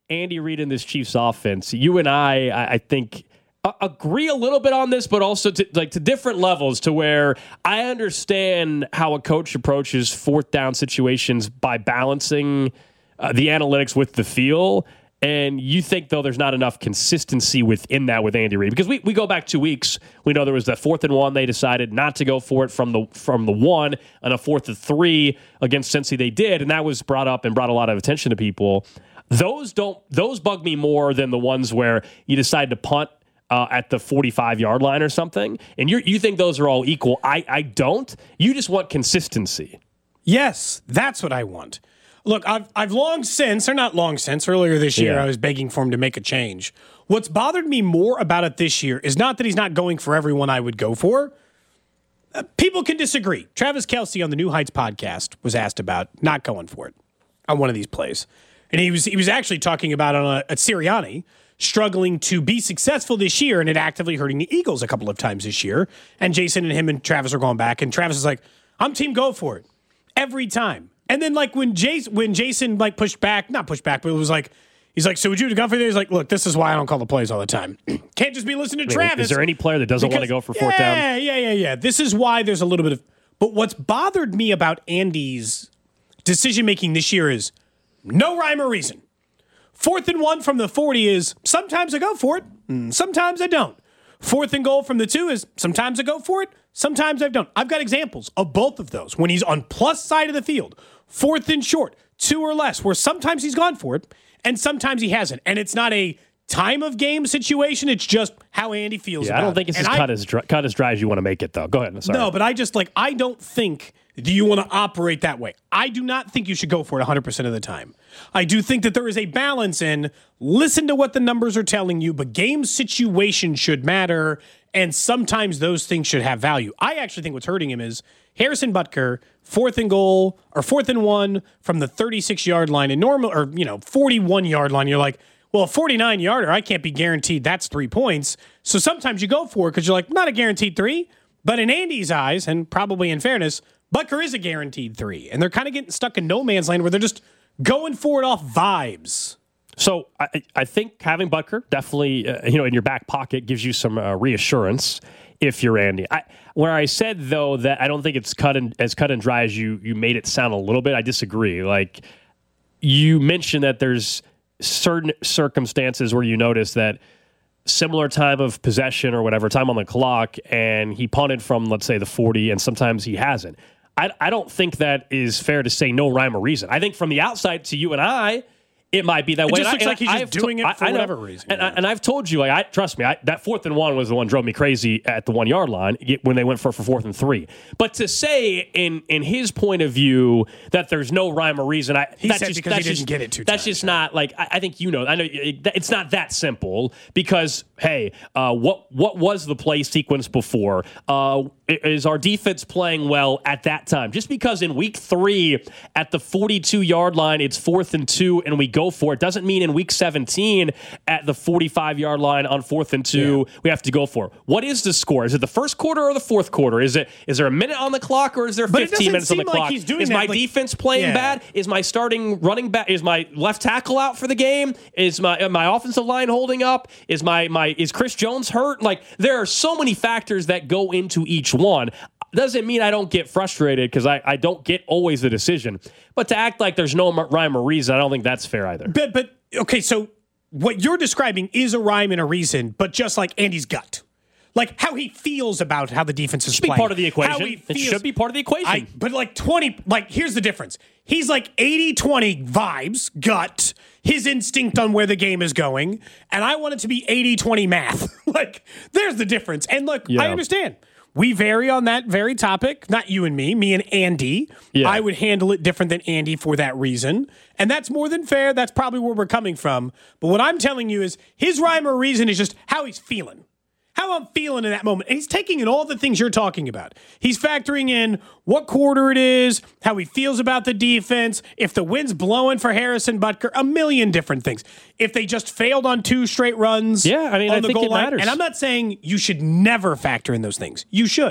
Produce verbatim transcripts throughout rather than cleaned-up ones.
Andy Reid in this Chiefs offense, you and I, I, I think, uh, agree a little bit on this, but also to, like to different levels to where I understand how a coach approaches fourth down situations by balancing uh, the analytics with the feel. And you think, though, there's not enough consistency within that with Andy Reid. Because we, we go back two weeks. We know there was that fourth and one. They decided not to go for it from the from the one. And a fourth and three against Cincy they did. And that was brought up and brought a lot of attention to people. Those don't those bug me more than the ones where you decide to punt uh, at the forty-five-yard line or something. And you you think those are all equal. I, I don't. You just want consistency. Yes, that's what I want. Look, I've I've long since, or not long since, earlier this year, yeah. I was begging for him to make a change. What's bothered me more about it this year is not that he's not going for everyone I would go for. Uh, people can disagree. Travis Kelce on the New Heights podcast was asked about not going for it on one of these plays. And he was he was actually talking about on a, at Sirianni struggling to be successful this year and it actively hurting the Eagles a couple of times this year. And Jason and him and Travis are going back. And Travis is like, I'm team go for it every time. And then, like, when Jason, when Jason, like, pushed back, not pushed back, but it was like, he's like, so would you have gone for this? He's like, look, this is why I don't call the plays all the time. Can't just be listening to Travis. Is there any player that doesn't because, want to go for fourth yeah, down? Yeah, yeah, yeah, yeah. This is why there's a little bit of, but what's bothered me about Andy's decision-making this year is no rhyme or reason. Fourth and one from the forty is sometimes I go for it, sometimes I don't. Fourth and goal from the two is sometimes I go for it, sometimes I don't. I've got examples of both of those. When he's on plus side of the field, fourth and short, two or less, where sometimes he's gone for it and sometimes he hasn't. And it's not a time of game situation. It's just how Andy feels Yeah, about it. I don't think it's and as I, cut as, dry, cut as dry as you want to make it, though. Go ahead. Sorry. No, but I just, like, I don't think do you want to operate that way. I do not think you should go for it one hundred percent of the time. I do think that there is a balance in listen to what the numbers are telling you, but game situation should matter, and sometimes those things should have value. I actually think what's hurting him is Harrison Butker, fourth and goal, or fourth and one from the thirty-six-yard line, and normal, or, you know, forty-one-yard line, you're like, well, a forty-nine-yarder, I can't be guaranteed that's three points. So sometimes you go for it because you're like, not a guaranteed three, but in Andy's eyes, and probably in fairness, Butker is a guaranteed three, and they're kind of getting stuck in no man's land where they're just going for it off vibes. So I, I think having Butker definitely, uh, you know, in your back pocket gives you some uh, reassurance if you're Andy. I, where I said though that I don't think it's cut and as cut and dry as you you made it sound a little bit, I disagree. Like you mentioned that there's certain circumstances where you notice that similar time of possession or whatever, time on the clock, and he punted from, let's say, the forty, and sometimes he hasn't. I, I don't think that is fair to say no rhyme or reason. I think from the outside to you and I, it might be that it way. It just and looks I, like he's I, just I doing to, it for I, I whatever know, reason. And, I, and I've told you, like, I trust me, I, that fourth and one was the one that drove me crazy at the one-yard line when they went for, for fourth and three. But to say in in his point of view that there's no rhyme or reason, I he that's said just, because that's he just, didn't get it two That's times. just not, like, I, I think you know, I know it, it's not that simple because, hey, uh, what what was the play sequence before? Uh, is our defense playing well at that time? Just because in week three at the forty-two-yard line it's fourth and two and we go for it doesn't mean in week seventeen at the forty-five-yard line on fourth and two yeah. we have to go for it. What is the score? Is it the first quarter or the fourth quarter? Is it is there a minute on the clock or is there fifteen minutes on the like clock? He's doing is that, my like, defense playing yeah. bad? Is my starting running back? Is my left tackle out for the game? Is my my offensive line holding up? Is my my is Chris Jones hurt? Like there are so many factors that go into each one. Doesn't mean I don't get frustrated because I, I don't get always the decision. But to act like there's no rhyme or reason, I don't think that's fair either. But, but okay, so what you're describing is a rhyme and a reason, but just like Andy's gut. Like how he feels about how the defense is It should be playing. part of the equation. How he It feels, should be part of the equation. I, but like twenty, like here's the difference. He's like eighty twenty vibes, gut, his instinct on where the game is going, and I want it to be eighty twenty math. Like there's the difference. And look, yeah. I understand. We vary on that very topic, not you and me, me and Andy. Yeah. I would handle it different than Andy for that reason. And that's more than fair. That's probably where we're coming from. But what I'm telling you is his rhyme or reason is just how he's feeling. How I'm feeling in that moment. And he's taking in all the things you're talking about. He's factoring in what quarter it is, how he feels about the defense, if the wind's blowing for Harrison Butker, a million different things. If they just failed on two straight runs yeah, I mean, on I the think goal it line. matters. And I'm not saying you should never factor in those things. You should.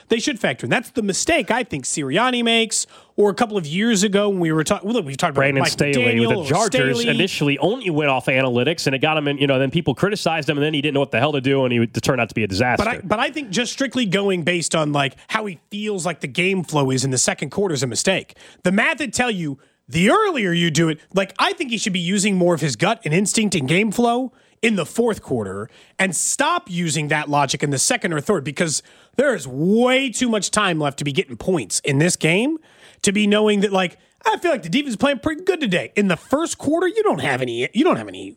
they should factor in. That's the mistake I think Sirianni makes, or a couple of years ago when we were talking. Well, we've talked about Brandon Mike Staley McDaniel with the Chargers Staley. initially only went off analytics, and it got him in. You know, then people criticized him, and then he didn't know what the hell to do, and he it turned out to be a disaster. But I, but I think just strictly going based on like how he feels like the game flow is in the second quarter is a mistake. The math would tell you the earlier you do it, like I think he should be using more of his gut and instinct and game flow in the fourth quarter and stop using that logic in the second or third, because there is way too much time left to be getting points in this game to be knowing that, like, I feel like the defense is playing pretty good today. In the first quarter, you don't have any you don't have any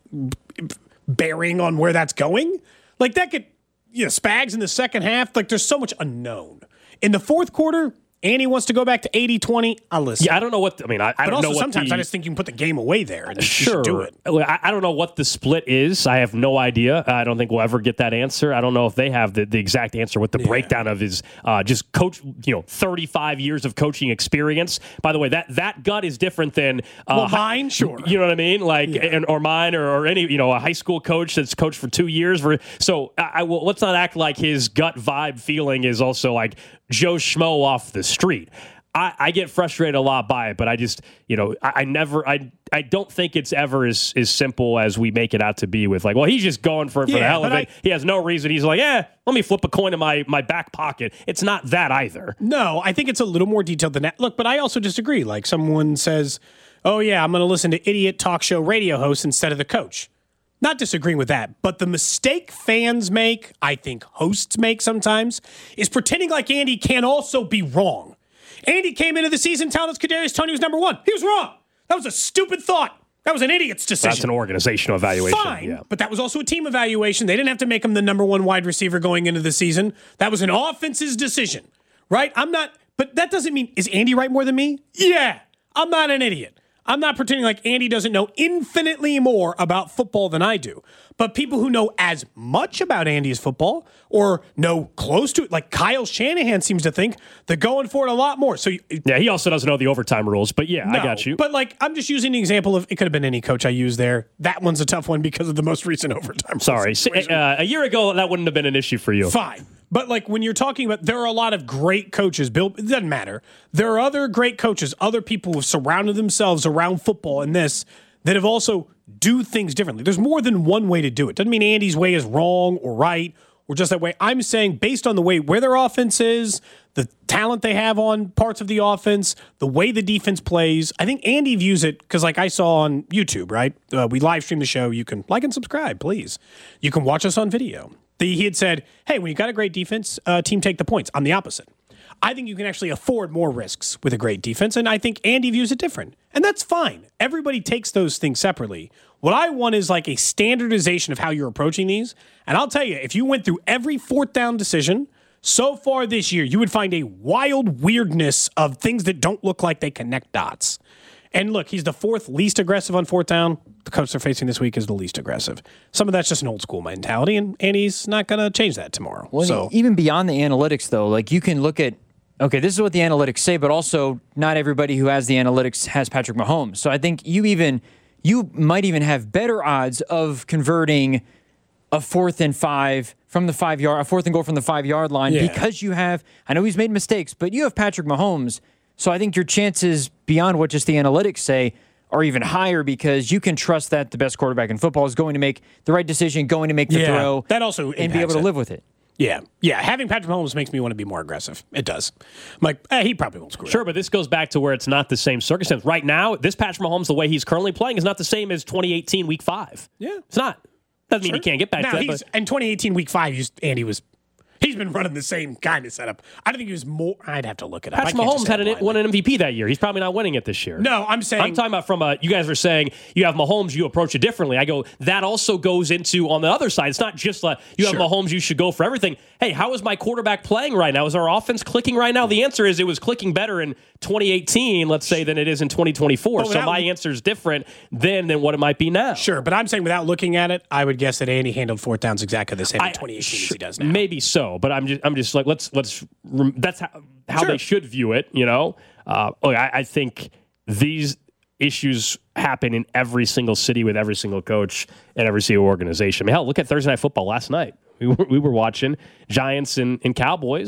bearing on where that's going. Like that could, you know, Spags in the second half, like there's so much unknown. In the fourth quarter, Andy wants to go back to eighty twenty. I'll listen. Yeah, I don't know what. The, I mean, I, I but don't also know what sometimes the, I just think you can put the game away there and sure. you should do it. I, I don't know what the split is. I have no idea. I don't think we'll ever get that answer. I don't know if they have the, the exact answer. What the yeah. breakdown of his uh, just coach, you know, thirty-five years of coaching experience. By the way, that that gut is different than uh, well, mine. Sure, you know what I mean. Like, yeah. and, or mine, or, or any, you know, a high school coach that's coached for two years. For so I, I will. Let's not act like his gut vibe feeling is also like Joe Schmo off the street. I, I get frustrated a lot by it, but I just, you know, I, I never, I I don't think it's ever as, as simple as we make it out to be with like, well, he's just going for it for yeah, the hell of it. I, he has no reason. He's like, yeah, let me flip a coin in my, my back pocket. It's not that either. No, I think it's a little more detailed than that. Look, but I also disagree. Like someone says, oh, yeah, I'm going to listen to idiot talk show radio hosts instead of the coach. Not disagreeing with that, but the mistake fans make, I think hosts make sometimes, is pretending like Andy can also be wrong. Andy came into the season telling us Kadarius Toney was number one. He was wrong. That was a stupid thought. That was an idiot's decision. That's an organizational evaluation. Fine, yeah. but that was also a team evaluation. They didn't have to make him the number one wide receiver going into the season. That was an offense's decision, right? I'm not, but that doesn't mean, is Andy right more than me? Yeah, I'm not an idiot. I'm not pretending like Andy doesn't know infinitely more about football than I do. But people who know as much about Andy's football or know close to it, like Kyle Shanahan seems to think, they're going for it a lot more. So yeah, he also doesn't know the overtime rules, but yeah, no, I got you. But like, I'm just using the example of, it could have been any coach I used there. That one's a tough one because of the most recent overtime. Sorry. Uh, a year ago, that wouldn't have been an issue for you. Fine. But like when you're talking about, there are a lot of great coaches. Bill, it doesn't matter. There are other great coaches, other people who have surrounded themselves around football and this that have also do things differently. There's more than one way to do it. Doesn't mean Andy's way is wrong or right or just that way. I'm saying based on the way where their offense is, the talent they have on parts of the offense, the way the defense plays. I think Andy views it because, like I saw on YouTube, right? Uh, we live stream the show. You can like and subscribe, please. You can watch us on video. The, he had said, hey, when you got a great defense, uh, team take the points. I'm the opposite. I think you can actually afford more risks with a great defense, and I think Andy views it different. And that's fine. Everybody takes those things separately. What I want is like a standardization of how you're approaching these. And I'll tell you, if you went through every fourth down decision so far this year, you would find a wild weirdness of things that don't look like they connect dots. And look, he's the fourth least aggressive on fourth down. The coach they're facing this week is the least aggressive. Some of that's just an old school mentality, and, and he's not going to change that tomorrow. Well, so even beyond the analytics, though, like you can look at, okay, this is what the analytics say, but also not everybody who has the analytics has Patrick Mahomes. So I think you even you might even have better odds of converting a fourth and five from the five yard, a fourth and goal from the five yard line yeah. because you have. I know he's made mistakes, but you have Patrick Mahomes. So I think your chances beyond what just the analytics say are even higher because you can trust that the best quarterback in football is going to make the right decision, going to make the yeah, throw, that also and be able to it. live with it. Yeah, yeah. Having Patrick Mahomes makes me want to be more aggressive. It does. I'm like, eh, he probably won't screw Sure, up. but this goes back to where it's not the same circumstance. Right now, this Patrick Mahomes, the way he's currently playing, is not the same as twenty eighteen Week Five. Yeah, it's not. Doesn't mean sure. he can't get back now, to that. He's, But in twenty eighteen Week Five, he's, Andy was. He's been running the same kind of setup. I don't think he was more. I'd have to look it up. Patrick Mahomes had an, won an M V P that year. He's probably not winning it this year. No, I'm saying. I'm talking about from a. You guys were saying you have Mahomes, you approach it differently. I go, that also goes into on the other side. It's not just like you have sure. Mahomes, you should go for everything. Hey, how is my quarterback playing right now? Is our offense clicking right now? The answer is it was clicking better in twenty eighteen, let's say, than it is in twenty twenty-four. So my answer is different then than what it might be now. Sure, but I'm saying without looking at it, I would guess that Andy handled fourth downs exactly the same in twenty eighteen sh- as he does now. Maybe so, but I'm just I'm just like let's let's that's how how sure. they should view it. You know, uh, look, I, I think these issues happen in every single city with every single coach and every single organization. I mean, hell, look at Thursday Night Football last night. We were, we were watching Giants and, and Cowboys,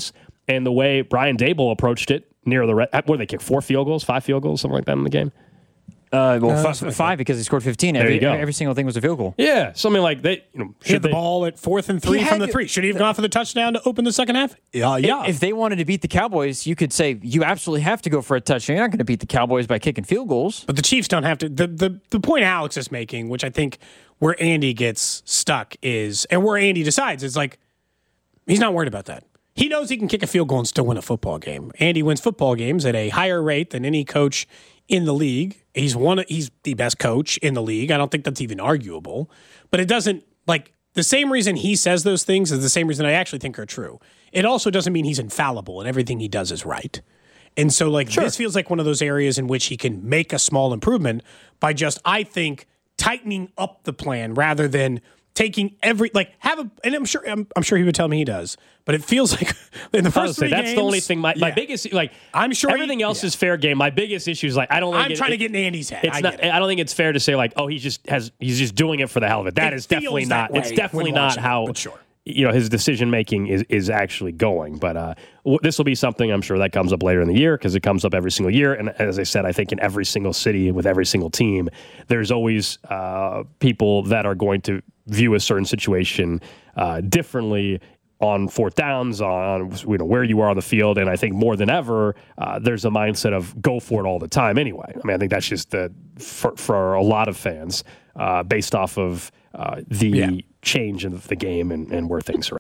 and the way Brian Daboll approached it near the red, what did they kick? Four field goals, five field goals, something like that in the game. Uh, well, uh, f- five because he scored fifteen. There Every, you go. every single thing was a field goal. Yeah, something like that. You know, He had the they, ball at fourth and three He from had the three. Should he have gone for the touchdown to open the second half? Yeah, yeah. If they wanted to beat the Cowboys, you could say you absolutely have to go for a touchdown. You're not going to beat the Cowboys by kicking field goals. But the Chiefs don't have to. The, the the point Alex is making, which I think where Andy gets stuck is, and where Andy decides, is like, he's not worried about that. He knows he can kick a field goal and still win a football game. Andy wins football games at a higher rate than any coach in the league. He's one. He's the best coach in the league. I don't think that's even arguable. But it doesn't, like, the same reason he says those things is the same reason I actually think are true. It also doesn't mean he's infallible and everything he does is right. And so, like, Sure. this feels like one of those areas in which he can make a small improvement by just, I think, tightening up the plan rather than taking every, like, have a, and I'm sure, I'm, I'm sure he would tell me he does, but it feels like in the I first would say three that's games, the only thing. My, my yeah. biggest, like, I'm sure he- everything else yeah. is fair game. My biggest issue is like I don't. Think I'm it, trying to it- get in Andy's head. It's I not. get it. I don't think it's fair to say like, oh, he just has. He's just doing it for the hell of it. That It is definitely feels not. that It's way definitely when not watching it, how. but sure. You know, his decision making is is actually going. But uh, w- this will be something I'm sure that comes up later in the year because it comes up every single year. And as I said, I think in every single city with every single team, there's always uh, people that are going to view a certain situation uh, differently on fourth downs, on you know where you are on the field, and I think more than ever, uh, there's a mindset of go for it all the time. Anyway, I mean, I think that's just the for, for a lot of fans uh, based off of uh, the Yeah. change in the game and, and where things are.